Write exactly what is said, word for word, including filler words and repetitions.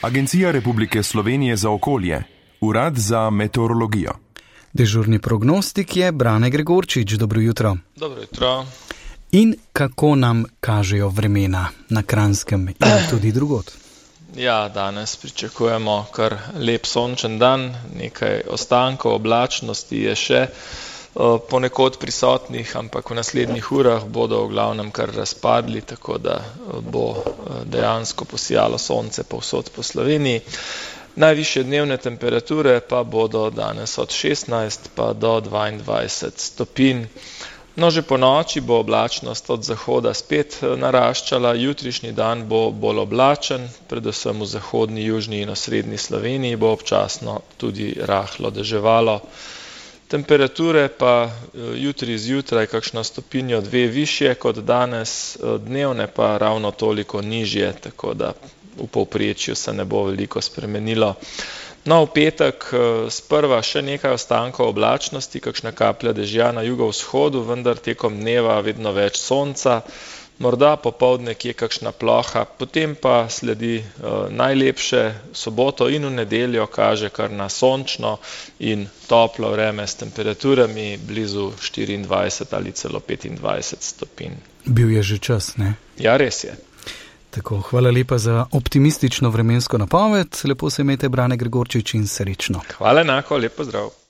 Agencija Republike Slovenije za okolje, Urad za meteorologijo. Dežurni prognostik je Brane Gregorčič. Dobro jutro. Dobro jutro. In kako nam kažejo vremena na Kranjskem in tudi drugod? Ja, danes pričakujemo kar lep sončen dan, nekaj ostankov oblačnosti je še ponekod prisotnih, ampak v naslednjih urah bodo v glavnem kar razpadli, tako da bo dejansko posijalo sonce povsod po Sloveniji. Najvišje dnevne temperature pa bodo danes od šestnajst pa do dvaindvajset stopinj. No, že po noči bo oblačnost od zahoda spet naraščala, jutrišnji dan bo bolj oblačen, predvsem v zahodni, južni in osrednji Sloveniji bo občasno tudi rahlo deževalo. Temperature pa jutri zjutraj kakšno stopinjo dve višje kot danes, dnevne pa ravno toliko nižje, tako da v povprečju se ne bo veliko spremenilo. No, v petek sprva še nekaj ostankov oblačnosti, kakšna kaplja dežja na jugovzhodu, vendar tekom dneva vedno več sonca, morda popoldne kje kakšna ploha, potem pa sledi uh, najlepše soboto in v nedeljo kaže kar na sončno in toplo vreme s temperaturami blizu štiriindvajset ali celo petindvajset stopinj. Bil je že čas, ne? Ja, res je. Tako, hvala lepa za optimistično vremensko napoved. Lepo se imejte, Brane Gregorčič, in srečno. Hvala enako, lep pozdrav.